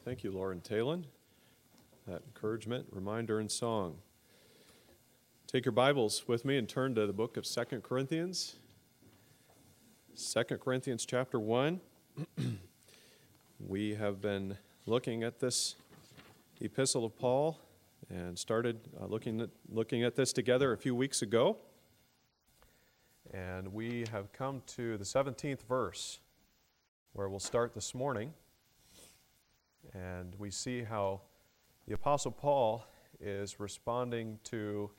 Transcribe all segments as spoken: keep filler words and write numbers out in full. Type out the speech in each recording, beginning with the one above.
Thank you, Lauren Talon. That encouragement, reminder, and song. Take your Bibles with me and turn to the book of Second Corinthians. Second Corinthians chapter one. We have been looking at this epistle of Paul and started uh, looking at, looking at this together a few weeks ago. And we have come to the seventeenth verse, where we'll start this morning. And we see how the Apostle Paul is responding to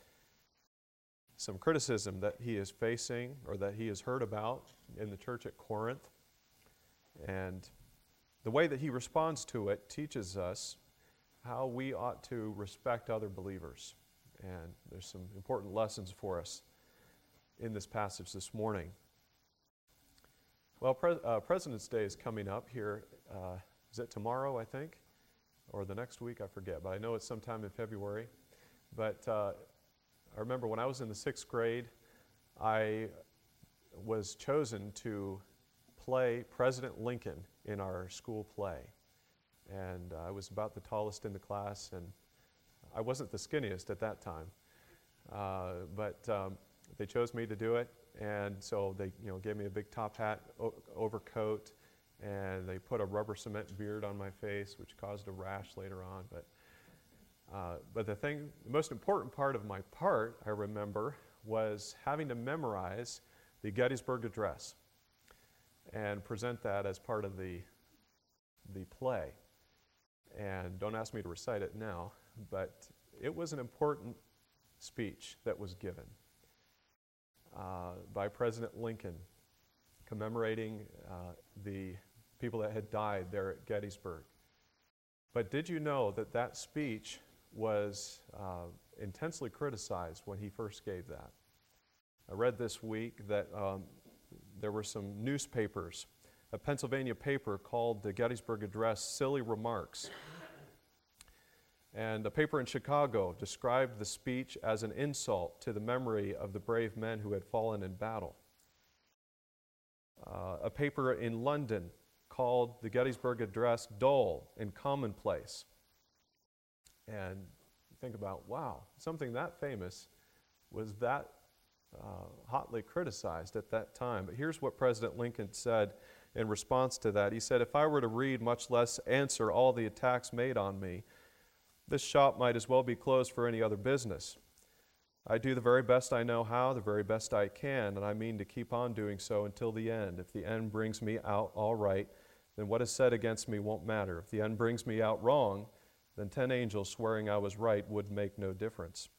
some criticism that he is facing or that he has heard about in the church at Corinth. And the way that he responds to it teaches us how we ought to respect other believers. And there's some important lessons for us in this passage this morning. Well, Pre- uh, President's Day is coming up here. Uh, is it tomorrow, I think? Or the next week, I forget. But I know it's sometime in February. But uh, I remember when I was in the sixth grade, I was chosen to play President Lincoln in our school play. And uh, I was about the tallest in the class, and I wasn't the skinniest at that time. Uh, but um, they chose me to do it, and so they you know, gave me a big top hat, o- overcoat, and they put a rubber cement beard on my face, which caused a rash later on. But uh, but the thing, the most important part of my part, I remember, was having to memorize the Gettysburg Address and present that as part of the the play. And don't ask me to recite it now, but it was an important speech that was given uh, by President Lincoln, commemorating uh, the people that had died there at Gettysburg. But did you know that that speech was uh, intensely criticized when he first gave that? I read this week that um, there were some newspapers, a Pennsylvania paper called the Gettysburg Address Silly Remarks. And a paper in Chicago described the speech as an insult to the memory of the brave men who had fallen in battle. Uh, a paper in London called the Gettysburg Address dull and commonplace. And you think about, wow, something that famous was that uh, hotly criticized at that time. But here's what President Lincoln said in response to that. He said, "If I were to read, much less answer, all the attacks made on me, this shop might as well be closed for any other business. I do the very best I know how, the very best I can, and I mean to keep on doing so until the end. If the end brings me out all right, then what is said against me won't matter. If the end brings me out wrong, then ten angels swearing I was right would make no difference."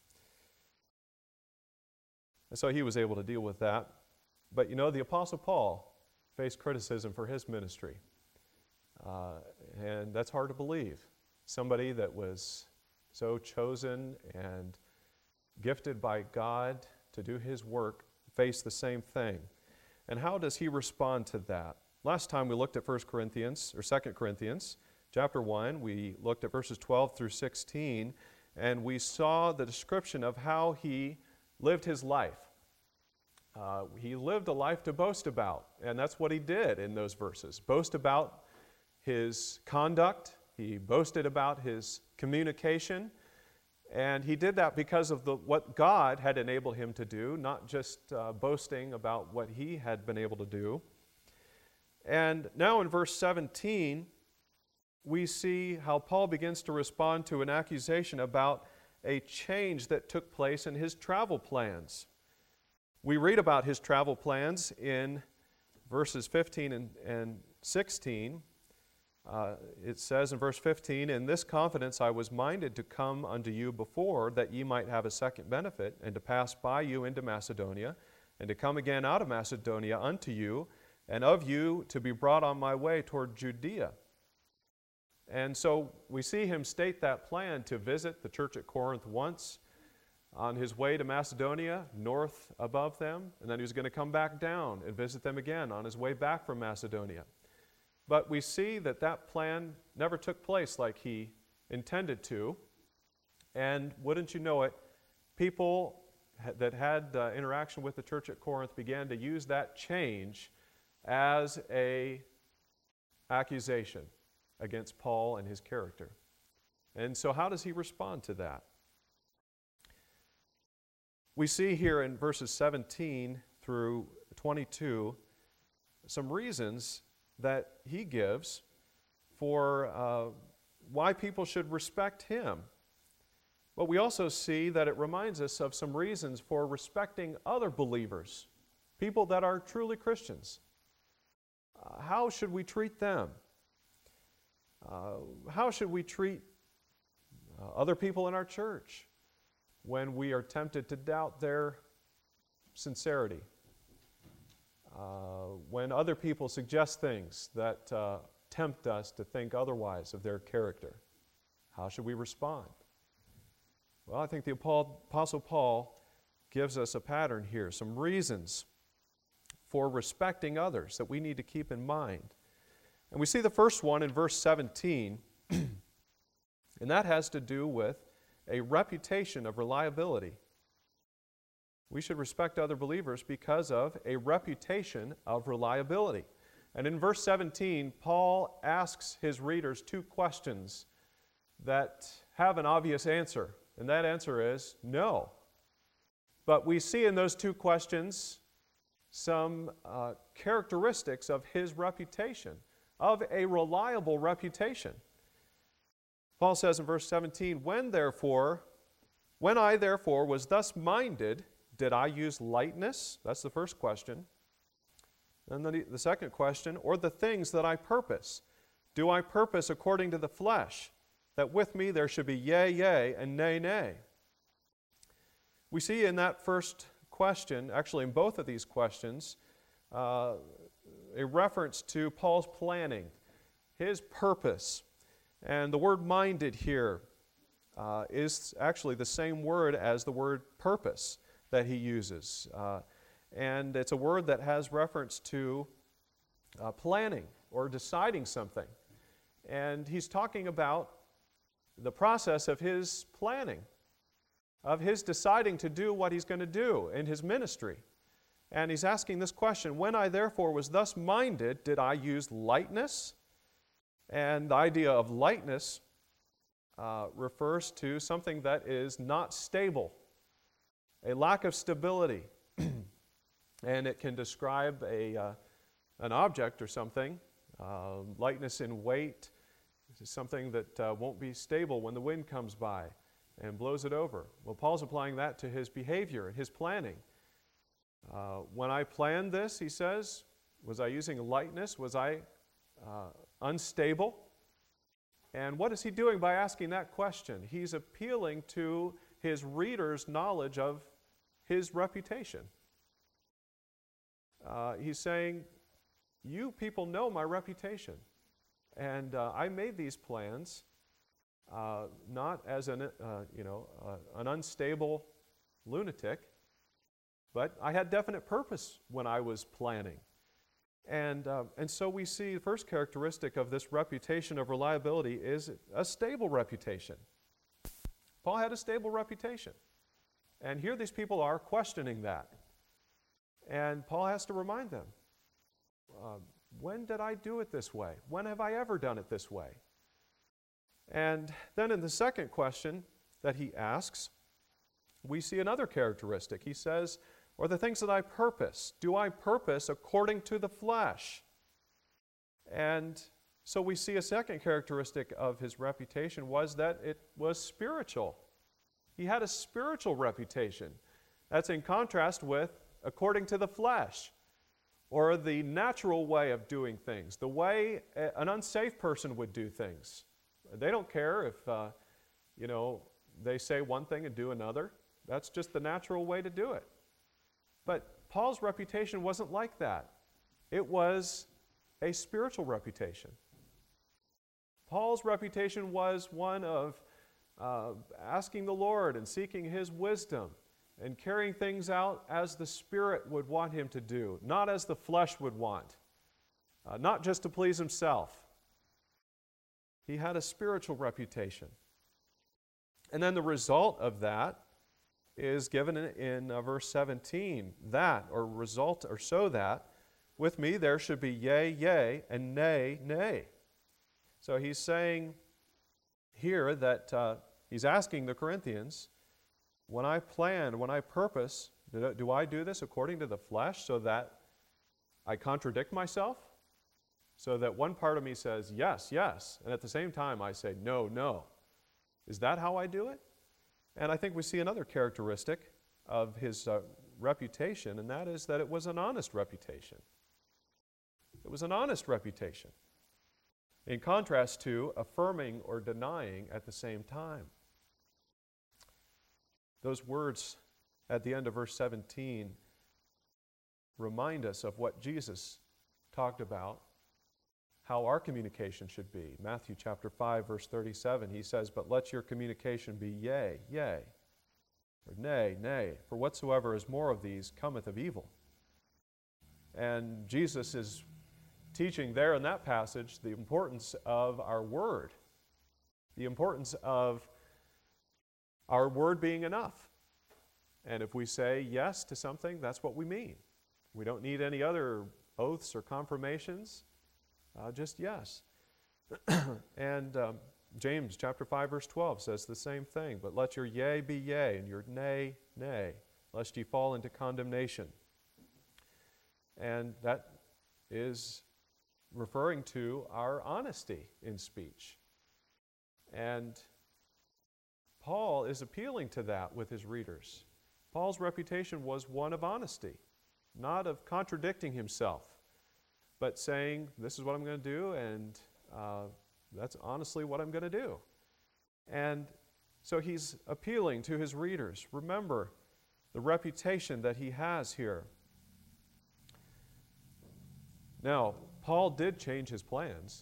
And so he was able to deal with that. But you know, the Apostle Paul faced criticism for his ministry. Uh, and that's hard to believe. Somebody that was so chosen and gifted by God to do his work faced the same thing. And how does he respond to that? Last time we looked at First Corinthians, or Second Corinthians, chapter one. We looked at verses twelve through sixteen, and we saw the description of how he lived his life. Uh, he lived a life to boast about, and that's what he did in those verses. Boast about his conduct. He boasted about his communication, and he did that because of the, what God had enabled him to do, not just uh, boasting about what he had been able to do. And now in verse seventeen, we see how Paul begins to respond to an accusation about a change that took place in his travel plans. We read about his travel plans in verses fifteen and, and sixteen. Uh, it says in verse fifteen, "In this confidence I was minded to come unto you before, that ye might have a second benefit, and to pass by you into Macedonia, and to come again out of Macedonia unto you, and of you to be brought on my way toward Judea." And so we see him state that plan to visit the church at Corinth once, on his way to Macedonia, north above them, and then he was going to come back down and visit them again on his way back from Macedonia. But we see that that plan never took place like he intended to. And wouldn't you know it, people that had uh, interaction with the church at Corinth began to use that change as a accusation against Paul and his character. And so how does he respond to that? We see here in verses seventeen through twenty-two some reasons that he gives for uh, why people should respect him. But we also see that it reminds us of some reasons for respecting other believers, people that are truly Christians. Uh, how should we treat them? Uh, how should we treat uh, other people in our church when we are tempted to doubt their sincerity? Uh, when other people suggest things that uh, tempt us to think otherwise of their character, how should we respond? Well, I think the Apostle Paul gives us a pattern here, some reasons for respecting others that we need to keep in mind. And we see the first one in verse seventeen, and that has to do with a reputation of reliability. We should respect other believers because of a reputation of reliability. And in verse seventeen, Paul asks his readers two questions that have an obvious answer. And that answer is no. But we see in those two questions some uh, characteristics of his reputation, of a reliable reputation. Paul says in verse seventeen, When therefore, when I therefore was thus minded, did I use lightness? That's the first question. And then the, the second question, or the things that I purpose. Do I purpose according to the flesh, that with me there should be yea, yea, and nay, nay? We see in that first question, actually in both of these questions, uh, a reference to Paul's planning, his purpose. And the word minded here uh, is actually the same word as the word purpose that he uses. Uh, and it's a word that has reference to uh, planning or deciding something. And he's talking about the process of his planning, of his deciding to do what he's going to do in his ministry. And he's asking this question, when I therefore was thus minded, did I use lightness? And the idea of lightness uh, refers to something that is not stable, a lack of stability. And it can describe a, uh, an object or something, uh, lightness in weight. This is something that uh, won't be stable when the wind comes by and blows it over. Well, Paul's applying that to his behavior and his planning. Uh, when I planned this, he says, was I using lightness? Was I uh, unstable? And what is he doing by asking that question? He's appealing to his readers' knowledge of his reputation. Uh, he's saying, you people know my reputation. And uh, I made these plans uh, not as an, uh, you know, uh, an unstable lunatic, but I had definite purpose when I was planning. And, uh, and so we see the first characteristic of this reputation of reliability is a stable reputation. Paul had a stable reputation. And here these people are questioning that. And Paul has to remind them, uh, when did I do it this way? When have I ever done it this way? And then in the second question that he asks, we see another characteristic. He says, or the things that I purpose. Do I purpose according to the flesh? And so we see a second characteristic of his reputation was that it was spiritual. He had a spiritual reputation. That's in contrast with according to the flesh, or the natural way of doing things, the way an unsafe person would do things. They don't care if, uh, you know, they say one thing and do another. That's just the natural way to do it. But Paul's reputation wasn't like that. It was a spiritual reputation. Paul's reputation was one of uh, asking the Lord and seeking His wisdom and carrying things out as the Spirit would want him to do, not as the flesh would want, uh, not just to please himself. He had a spiritual reputation. And then the result of that is given in, in uh, verse seventeen, that, or result, or so that, with me there should be yea, yea, and nay, nay. So he's saying here that uh, he's asking the Corinthians, when I plan, when I purpose, do, do I do this according to the flesh so that I contradict myself? So that one part of me says, yes, yes, and at the same time I say, no, no. Is that how I do it? And I think we see another characteristic of his uh, reputation, and that is that it was an honest reputation. It was an honest reputation, in contrast to affirming or denying at the same time. Those words at the end of verse seventeen remind us of what Jesus talked about, how our communication should be. Matthew chapter five, verse thirty-seven, he says, "But let your communication be yea, yea, or nay, nay, for whatsoever is more of these cometh of evil." And Jesus is teaching there in that passage the importance of our word, the importance of our word being enough. And if we say yes to something, that's what we mean. We don't need any other oaths or confirmations, uh, just yes. and um, James chapter five, verse twelve says the same thing. "But let your yea be yea, and your nay, nay, lest ye fall into condemnation." And that is referring to our honesty in speech. And Paul is appealing to that with his readers. Paul's reputation was one of honesty, not of contradicting himself, but saying, this is what I'm going to do, and uh, that's honestly what I'm going to do. And so he's appealing to his readers. Remember the reputation that he has here. Now, Paul did change his plans,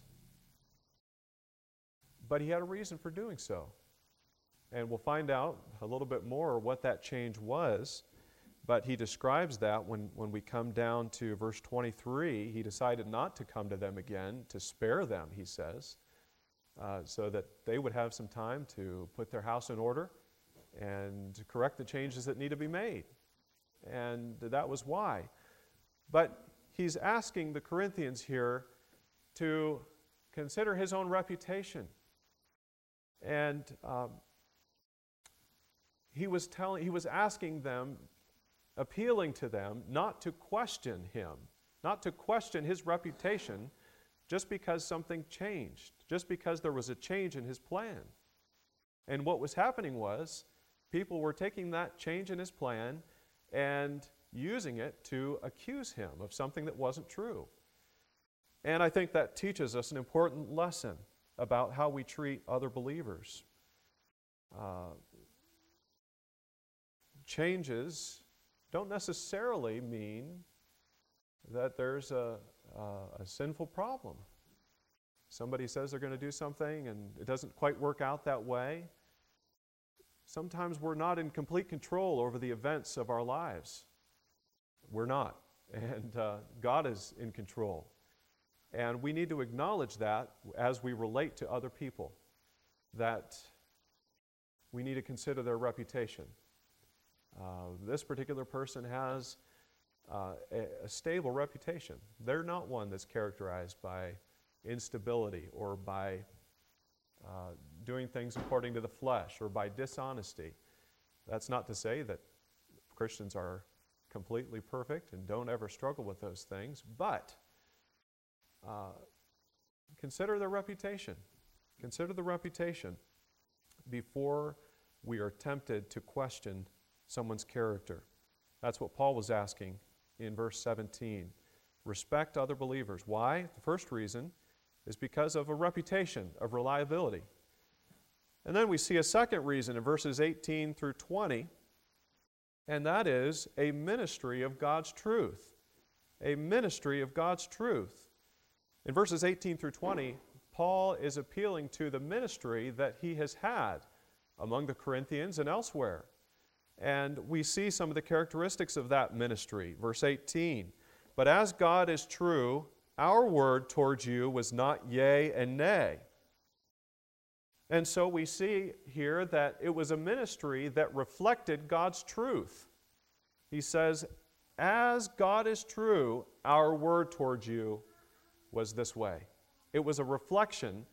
but he had a reason for doing so. And we'll find out a little bit more what that change was, but he describes that when, when we come down to verse twenty-three. He decided not to come to them again, to spare them, he says, uh, so that they would have some time to put their house in order and to correct the changes that need to be made. And that was why. But he's asking the Corinthians here to consider his own reputation. And um, he was telling, he was asking them, appealing to them, not to question him, not to question his reputation just because something changed, just because there was a change in his plan. And what was happening was, people were taking that change in his plan and using it to accuse him of something that wasn't true. And I think that teaches us an important lesson about how we treat other believers. Uh, changes don't necessarily mean that there's a, a, a sinful problem. Somebody says they're going to do something and it doesn't quite work out that way. Sometimes we're not in complete control over the events of our lives. We're not. And uh, God is in control. And we need to acknowledge that as we relate to other people, that we need to consider their reputation. Uh, this particular person has uh, a, a stable reputation. They're not one that's characterized by instability or by uh, doing things according to the flesh or by dishonesty. That's not to say that Christians are completely perfect and don't ever struggle with those things, but uh, consider their reputation. Consider the reputation before we are tempted to question someone's character. That's what Paul was asking in verse seventeen. Respect other believers. Why? The first reason is because of a reputation of reliability. And then we see a second reason in verses eighteen through twenty, and that is a ministry of God's truth. A ministry of God's truth. In verses eighteen through twenty, Paul is appealing to the ministry that he has had among the Corinthians and elsewhere. And we see some of the characteristics of that ministry. Verse eighteen, "But as God is true, our word towards you was not yea and nay." And so we see here that it was a ministry that reflected God's truth. He says, as God is true, our word towards you was this way. It was a reflection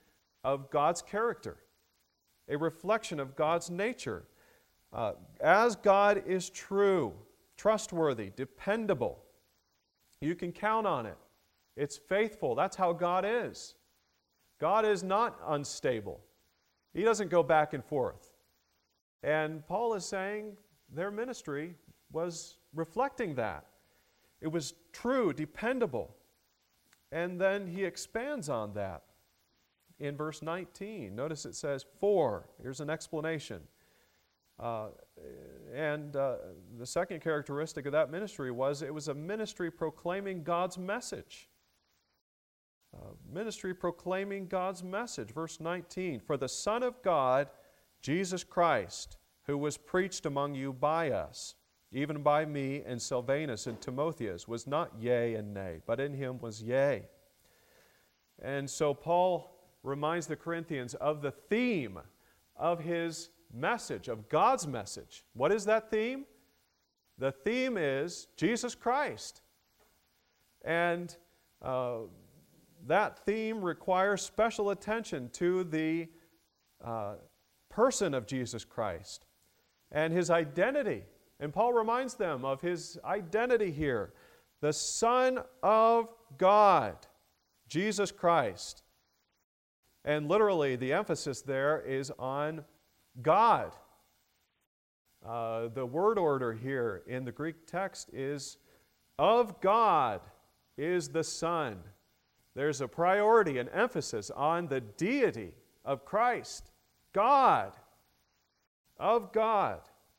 of God's character, a reflection of God's nature. Uh, as God is true, trustworthy, dependable, you can count on it. It's faithful. That's how God is. God is not unstable. He doesn't go back and forth. And Paul is saying their ministry was reflecting that. It was true, dependable. And then he expands on that in verse nineteen. Notice it says, for. Here's an explanation. Uh, and uh, the second characteristic of that ministry was it was a ministry proclaiming God's message. Uh, ministry proclaiming God's message. Verse nineteen, for the Son of God, Jesus Christ, who was preached among you by us, even by me and Silvanus and Timotheus, was not yea and nay, but in him was yea. And so Paul reminds the Corinthians of the theme of his message, of God's message. What is that theme? The theme is Jesus Christ. And uh, that theme requires special attention to the uh, person of Jesus Christ and his identity. And Paul reminds them of his identity here. The Son of God, Jesus Christ. And literally, the emphasis there is on God. Uh, the word order here in the Greek text is of God is the Son. There's a priority, an emphasis on the deity of Christ. God. Of God.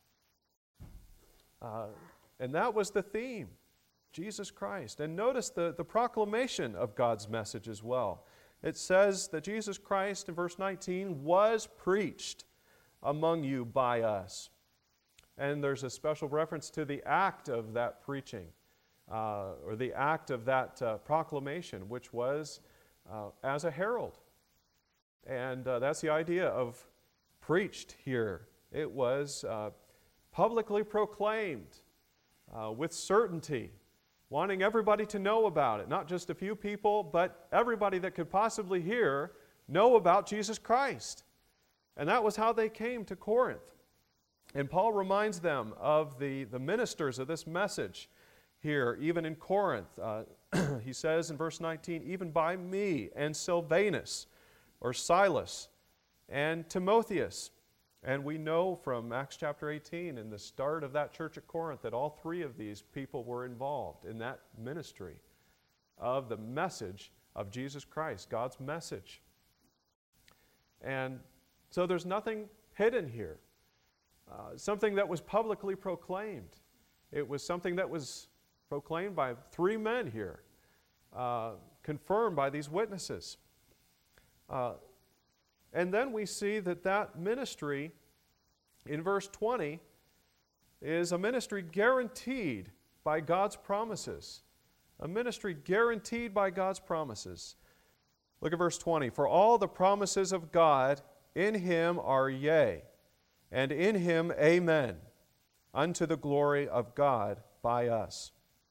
Uh, and that was the theme, Jesus Christ. And notice the, the proclamation of God's message as well. It says that Jesus Christ, in verse nineteen, was preached among you by us. And there's a special reference to the act of that preaching, uh, or the act of that uh, proclamation, which was uh, as a herald. And uh, that's the idea of preached here. It was uh, publicly proclaimed uh, with certainty, wanting everybody to know about it. Not just a few people, but everybody that could possibly hear know about Jesus Christ. And that was how they came to Corinth. And Paul reminds them of the, the ministers of this message here, even in Corinth. Uh, he says in verse nineteen, even by me and Silvanus, or Silas, and Timotheus. And we know from Acts chapter eighteen, in the start of that church at Corinth, that all three of these people were involved in that ministry of the message of Jesus Christ, God's message. And so there's nothing hidden here. Uh, something that was publicly proclaimed. It was something that was proclaimed by three men here, uh, confirmed by these witnesses. Uh, and then we see that that ministry, in verse twenty, is a ministry guaranteed by God's promises. A ministry guaranteed by God's promises. Look at verse twenty. For all the promises of God in him are yea, and in him amen, unto the glory of God by us.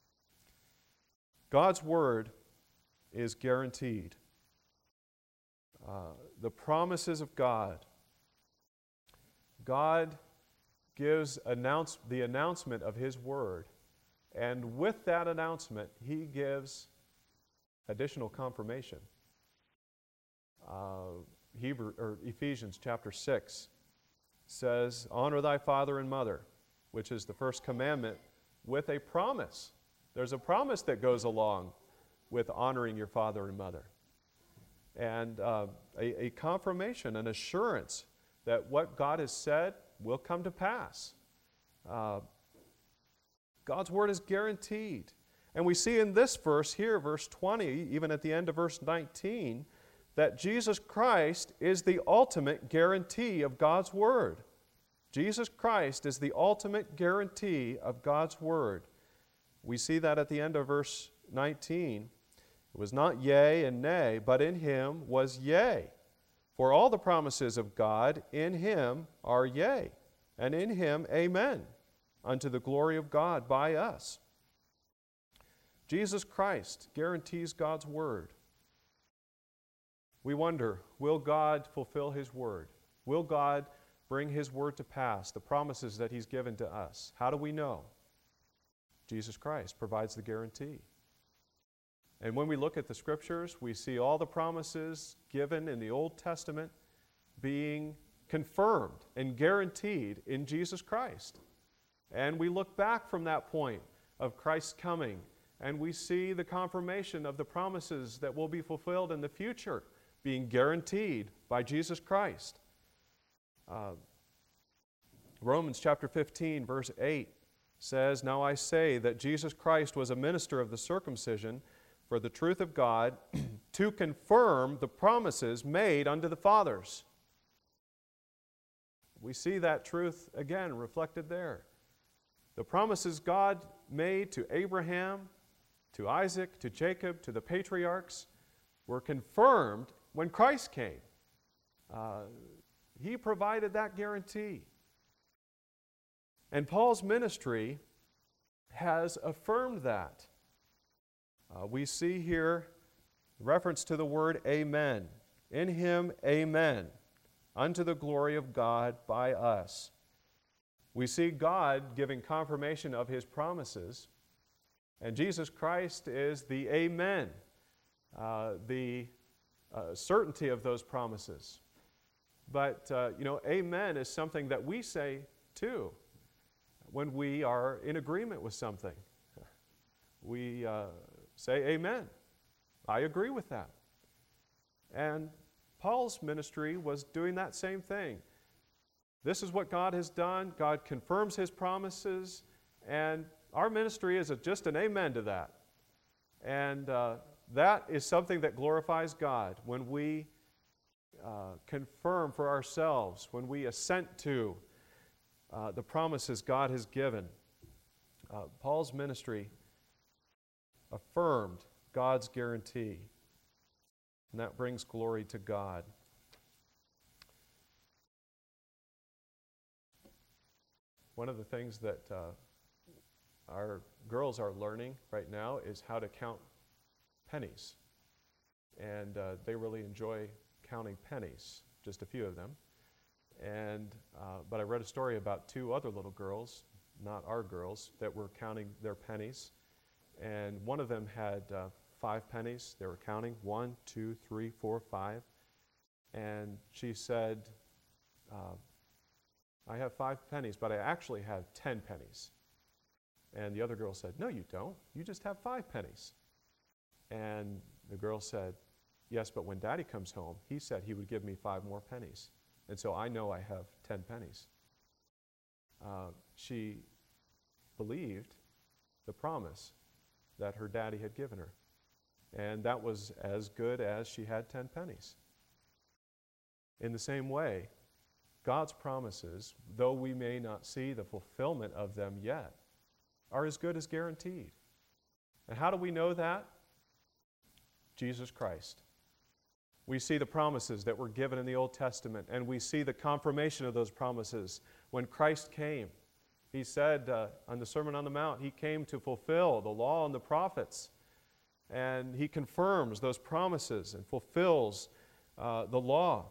God's word is guaranteed. Uh, the promises of God. God gives announce, the announcement of his word, and with that announcement, he gives additional confirmation. Uh, Hebrew, or Ephesians chapter six says, honor thy father and mother, which is the first commandment, with a promise. There's a promise that goes along with honoring your father and mother. And uh, a, a confirmation, an assurance that what God has said will come to pass. Uh, God's word is guaranteed. And we see in this verse here, verse twenty, even at the end of verse nineteen, that Jesus Christ is the ultimate guarantee of God's word. Jesus Christ is the ultimate guarantee of God's word. We see that at the end of verse nineteen. It was not yea and nay, but in him was yea. For all the promises of God in him are yea, and in him amen, unto the glory of God by us. Jesus Christ guarantees God's word. we wonder, will God fulfill His word? Will God bring His word to pass, the promises that He's given to us? How do we know? Jesus Christ provides the guarantee. And when we look at the Scriptures, we see all the promises given in the Old Testament being confirmed and guaranteed in Jesus Christ. And we look back from that point of Christ's coming, and we see the confirmation of the promises that will be fulfilled in the future being guaranteed by Jesus Christ. Uh, Romans chapter fifteen, verse eight says, "Now I say that Jesus Christ was a minister of the circumcision for the truth of God to confirm the promises made unto the fathers." We see that truth again reflected there. The promises God made to Abraham, to Isaac, to Jacob, to the patriarchs were confirmed when Christ came. Uh, he provided that guarantee. And Paul's ministry has affirmed that. Uh, we see here reference to the word amen. In Him, amen, unto the glory of God by us. We see God giving confirmation of His promises, and Jesus Christ is the amen, uh, the uh, certainty of those promises. But, uh, you know, amen is something that we say too when we are in agreement with something. We uh, say amen. I agree with that. And Paul's ministry was doing that same thing. This is what God has done. God confirms His promises, and our ministry is a, just an amen to that. And uh, that is something that glorifies God when we uh, confirm for ourselves, when we assent to uh, the promises God has given. Uh, Paul's ministry affirmed God's guarantee, and that brings glory to God. One of the things that uh, our girls are learning right now is how to count pennies. And uh, they really enjoy counting pennies, just a few of them. And uh, but I read a story about two other little girls, not our girls, that were counting their pennies. And one of them had uh, five pennies. They were counting one, two, three, four, five. And she said, uh, I have five pennies, but I actually have ten pennies. And the other girl said, no, you don't. You just have five pennies. And the girl said, yes, but when Daddy comes home, he said he would give me five more pennies. And so I know I have ten pennies. Uh, she believed the promise that her daddy had given her. And that was as good as she had ten pennies. In the same way, God's promises, though we may not see the fulfillment of them yet, are as good as guaranteed. And how do we know that? Jesus Christ. We see the promises that were given in the Old Testament, and we see the confirmation of those promises when Christ came. He said uh, on the Sermon on the Mount, He came to fulfill the law and the prophets. And He confirms those promises and fulfills uh, the law.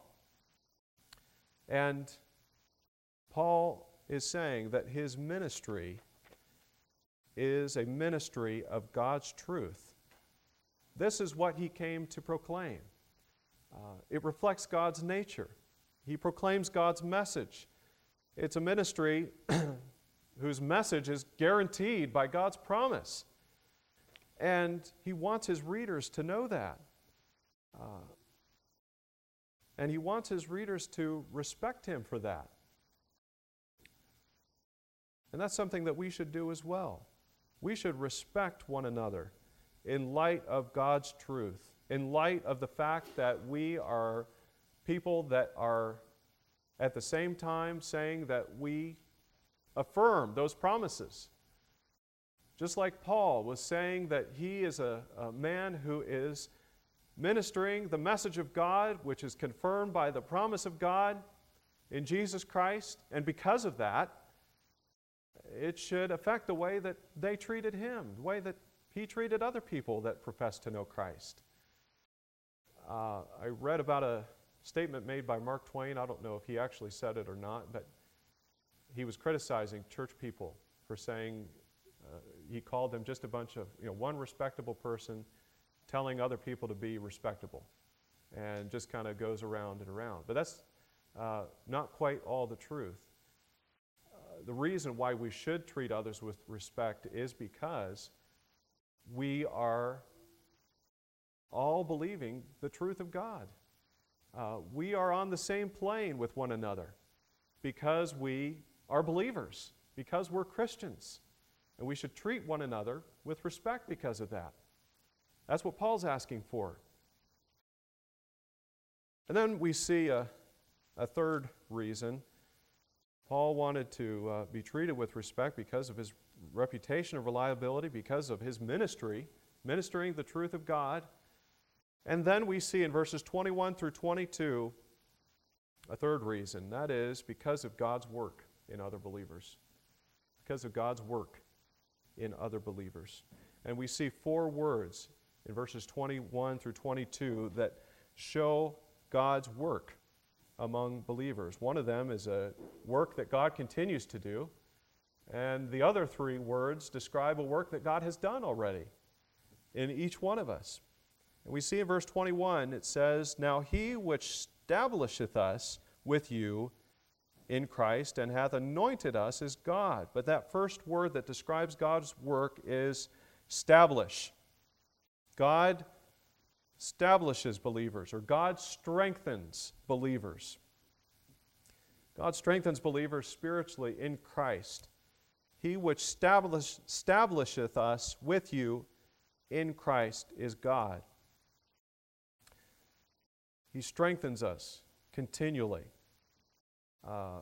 And Paul is saying that his ministry is a ministry of God's truth. This is what he came to proclaim. Uh, it reflects God's nature. He proclaims God's message. It's a ministry whose message is guaranteed by God's promise. And he wants his readers to know that. Uh, and he wants his readers to respect him for that. And that's something that we should do as well. We should respect one another in light of God's truth, in light of the fact that we are people that are at the same time saying that we affirm those promises. Just like Paul was saying that he is a, a man who is ministering the message of God, which is confirmed by the promise of God in Jesus Christ, and because of that, it should affect the way that they treated him, the way that he treated other people that profess to know Christ. Uh, I read about a statement made by Mark Twain. I don't know if he actually said it or not, but he was criticizing church people for saying, uh, he called them just a bunch of, you know, one respectable person telling other people to be respectable, and just kind of goes around and around. But that's uh, not quite all the truth. Uh, the reason why we should treat others with respect is because we are all believing the truth of God. Uh, we are on the same plane with one another because we are believers, because we're Christians. And we should treat one another with respect because of that. That's what Paul's asking for. And then we see a, a third reason. Paul wanted to uh, be treated with respect because of his reputation of reliability, because of his ministry, ministering the truth of God. And then we see in verses twenty-one through twenty-two a third reason. That is because of God's work in other believers. Because of God's work in other believers. And we see four words in verses twenty-one through twenty-two that show God's work among believers. One of them is a work that God continues to do, and the other three words describe a work that God has done already in each one of us. And we see in verse twenty-one, it says, "Now he which establisheth us with you in Christ, and hath anointed us is God." But that first word that describes God's work is establish. God establishes believers, or God strengthens believers. God strengthens believers spiritually in Christ. He which establish, establisheth us with you in Christ is God. He strengthens us continually. Uh,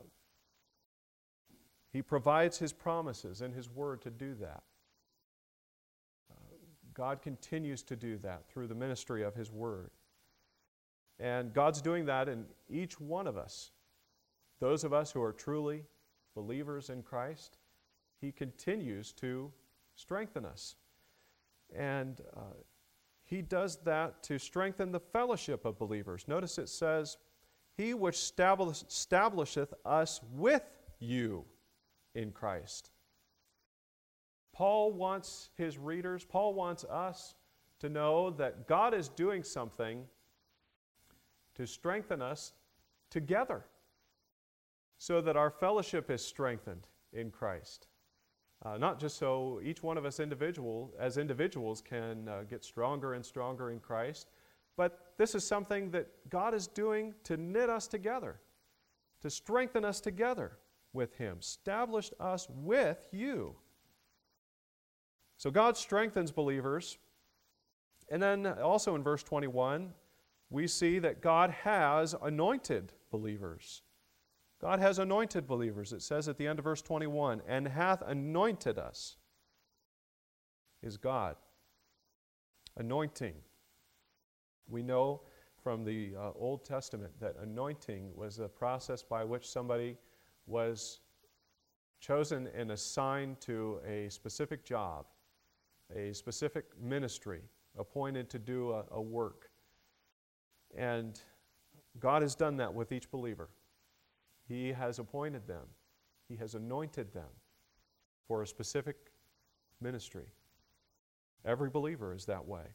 he provides His promises in His Word to do that. Uh, God continues to do that through the ministry of His Word. And God's doing that in each one of us. Those of us who are truly believers in Christ, He continues to strengthen us. And uh, He does that to strengthen the fellowship of believers. Notice it says, "He which establish, establisheth us with you in Christ." Paul wants his readers, Paul wants us to know that God is doing something to strengthen us together so that our fellowship is strengthened in Christ. Uh, not just so each one of us individual, as individuals can uh, get stronger and stronger in Christ, but this is something that God is doing to knit us together, to strengthen us together with Him, established us with you. So God strengthens believers. And then also in verse twenty-one, we see that God has anointed believers. God has anointed believers. It says at the end of verse twenty-one, "and hath anointed us," is God. Anointing. We know from the uh, Old Testament that anointing was a process by which somebody was chosen and assigned to a specific job, a specific ministry, appointed to do a, a work. And God has done that with each believer. He has appointed them. He has anointed them for a specific ministry. Every believer is that way.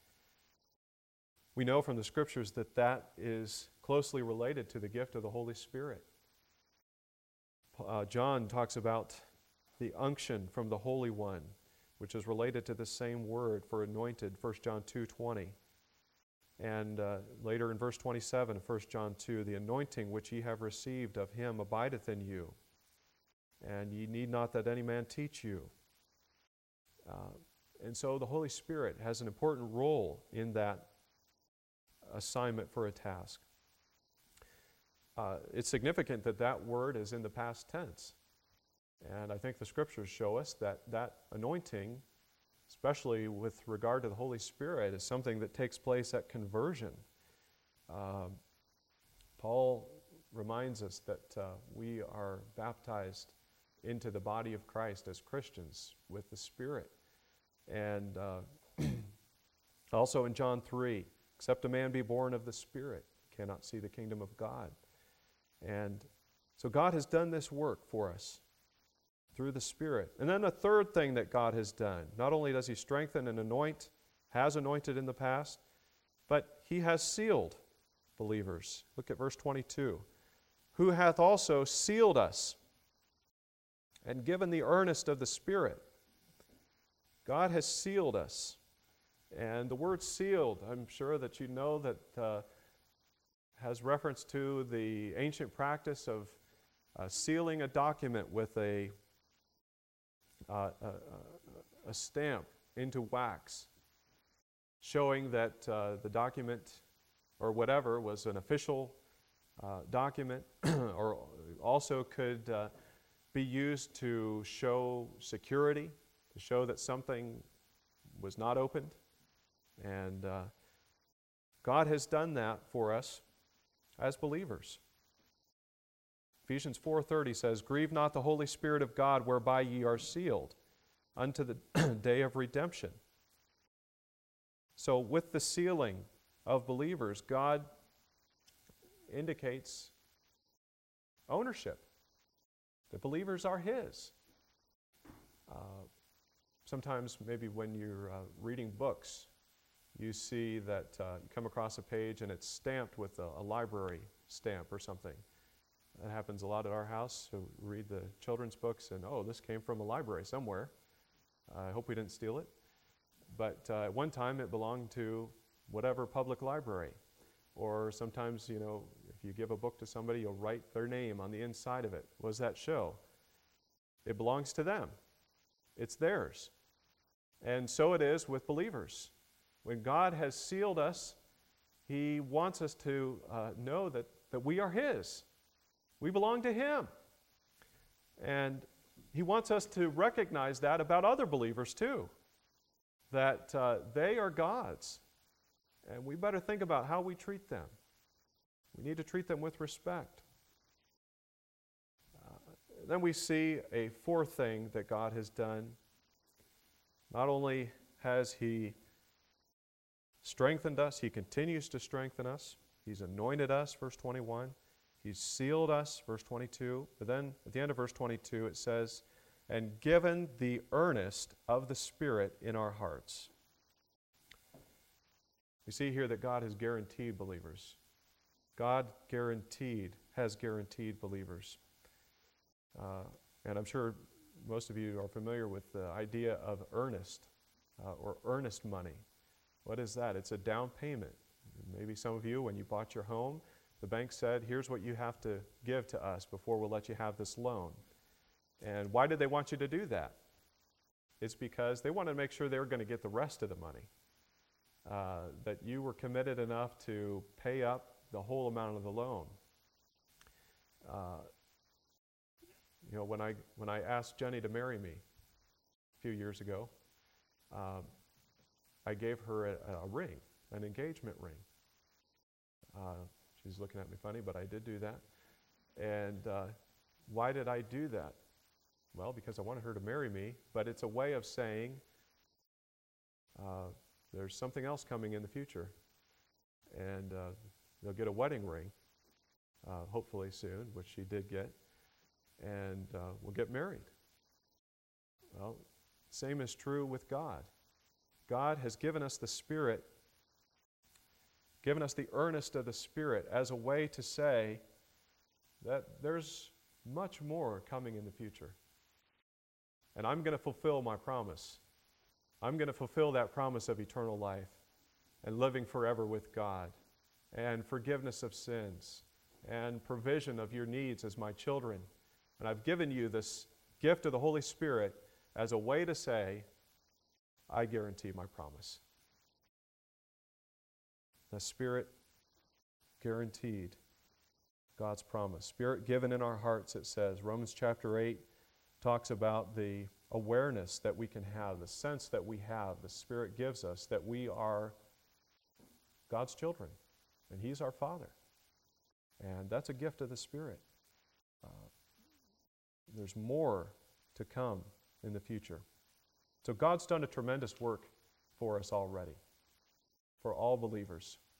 We know from the Scriptures that that is closely related to the gift of the Holy Spirit. Uh, John talks about the unction from the Holy One, which is related to the same word for anointed, First John two twenty. And uh, later in verse twenty-seven of First John two, "The anointing which ye have received of Him abideth in you, and ye need not that any man teach you." Uh, and so the Holy Spirit has an important role in that assignment for a task. Uh, it's significant that that word is in the past tense. And I think the Scriptures show us that that anointing, especially with regard to the Holy Spirit, is something that takes place at conversion. Uh, Paul reminds us that uh, we are baptized into the body of Christ as Christians with the Spirit. And uh, also in John three, Except a man be born of the Spirit, cannot see the kingdom of God. And so God has done this work for us through the Spirit. And then a third thing that God has done, not only does he strengthen and anoint, has anointed in the past, but he has sealed believers. Look at verse twenty-two. Who hath also sealed us and given the earnest of the Spirit. God has sealed us. And the word sealed, I'm sure that you know that uh, has reference to the ancient practice of uh, sealing a document with a, uh, a, a stamp into wax, showing that uh, the document or whatever was an official uh, document, or also could uh, be used to show security, to show that something was not opened. And uh, God has done that for us as believers. Ephesians four thirty says, Grieve not the Holy Spirit of God, whereby ye are sealed unto the day of redemption. So with the sealing of believers, God indicates ownership. The believers are His. Uh, sometimes maybe when you're uh, reading books, you see that uh, you come across a page and it's stamped with a, a library stamp or something. That happens a lot at our house. So we read the children's books and, oh, this came from a library somewhere. Uh, I hope we didn't steal it. But uh, at one time it belonged to whatever public library. Or sometimes, you know, if you give a book to somebody, you'll write their name on the inside of it. What does that show? It belongs to them. It's theirs. And so it is with believers. When God has sealed us, He wants us to uh, know that, that we are His. We belong to Him. And He wants us to recognize that about other believers too, that uh, they are God's. And we better think about how we treat them. We need to treat them with respect. Uh, then we see a fourth thing that God has done. Not only has He strengthened us, He continues to strengthen us. He's anointed us, verse twenty-one. He's sealed us, verse twenty-two. But then at the end of verse twenty-two it says, and given the earnest of the Spirit in our hearts. We see here that God has guaranteed believers. God guaranteed, has guaranteed believers. Uh, and I'm sure most of you are familiar with the idea of earnest uh, or earnest money. What is that? It's a down payment. Maybe some of you, when you bought your home, the bank said, here's what you have to give to us before we'll let you have this loan. And why did they want you to do that? It's because they wanted to make sure they were going to get the rest of the money. Uh, that you were committed enough to pay up the whole amount of the loan. Uh, you know, when I when I asked Jenny to marry me a few years ago, um, I gave her a, a ring, an engagement ring. Uh, she's looking at me funny, but I did do that. And uh, why did I do that? Well, because I wanted her to marry me, but it's a way of saying, uh, there's something else coming in the future, and uh, they'll get a wedding ring, uh, hopefully soon, which she did get, and uh, we'll get married. Well, same is true with God. God has given us the Spirit, given us the earnest of the Spirit as a way to say that there's much more coming in the future, and I'm going to fulfill my promise. I'm going to fulfill that promise of eternal life and living forever with God and forgiveness of sins and provision of your needs as my children. And I've given you this gift of the Holy Spirit as a way to say, I guarantee my promise. The Spirit guaranteed God's promise. Spirit given in our hearts, it says. Romans chapter eight talks about the awareness that we can have, the sense that we have, the Spirit gives us, that we are God's children, and He's our Father. And that's a gift of the Spirit. Uh, there's more to come in the future. So God's done a tremendous work for us already, for all believers.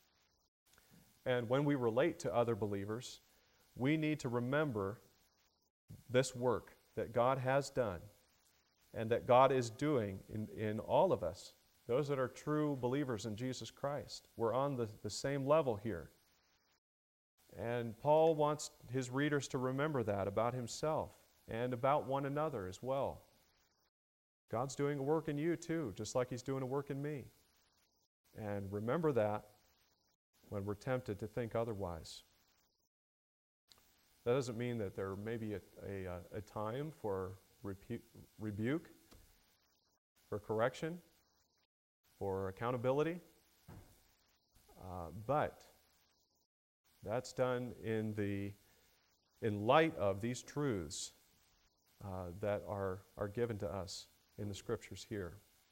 And when we relate to other believers, we need to remember this work that God has done and that God is doing in, in all of us. Those that are true believers in Jesus Christ. We're on the, the same level here. And Paul wants his readers to remember that about himself and about one another as well. God's doing a work in you too, just like He's doing a work in me. And remember that when we're tempted to think otherwise. That doesn't mean that there may be a, a, a time for rebu- rebuke, for correction, for accountability, uh, but that's done in the in light of these truths uh, that are, are given to us in the Scriptures here.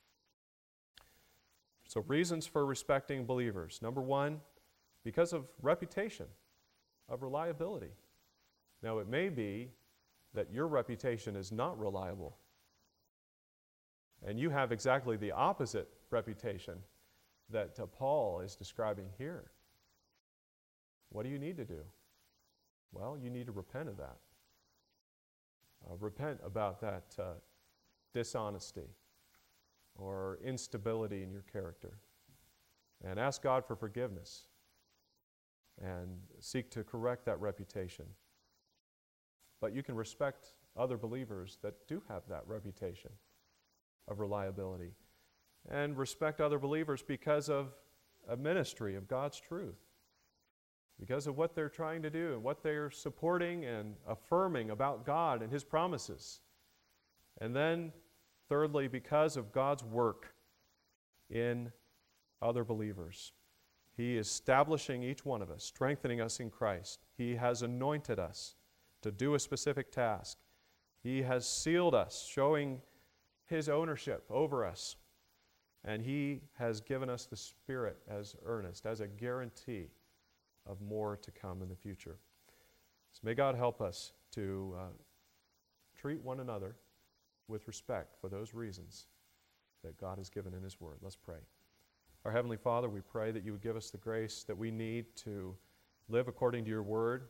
So reasons for respecting believers. Number one, because of reputation, of reliability. Now it may be that your reputation is not reliable, and you have exactly the opposite reputation that uh, Paul is describing here. What do you need to do? Well, you need to repent of that. Uh, repent about that uh, dishonesty or instability in your character. And ask God for forgiveness. And seek to correct that reputation. But you can respect other believers that do have that reputation of reliability. And respect other believers because of a ministry of God's truth. Because of what they're trying to do and what they're supporting and affirming about God and His promises. And then, thirdly, because of God's work in other believers. He is establishing each one of us, strengthening us in Christ. He has anointed us to do a specific task. He has sealed us, showing His ownership over us. And He has given us the Spirit as earnest, as a guarantee of more to come in the future. So may God help us to uh, treat one another with respect for those reasons that God has given in His Word. Let's pray. Our Heavenly Father, we pray that You would give us the grace that we need to live according to Your Word.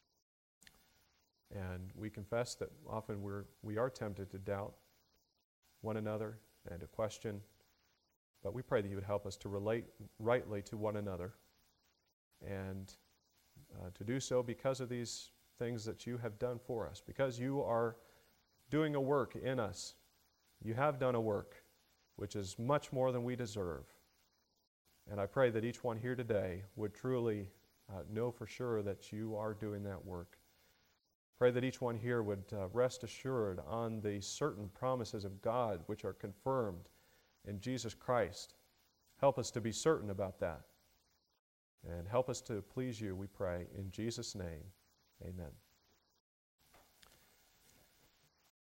And we confess that often we're, we are tempted to doubt one another and to question. But we pray that You would help us to relate rightly to one another and uh, to do so because of these things that You have done for us, because You are doing a work in us. You have done a work which is much more than we deserve. And I pray that each one here today would truly uh, know for sure that You are doing that work. Pray that each one here would uh, rest assured on the certain promises of God which are confirmed in Jesus Christ. Help us to be certain about that. And help us to please You, we pray, in Jesus' name. Amen.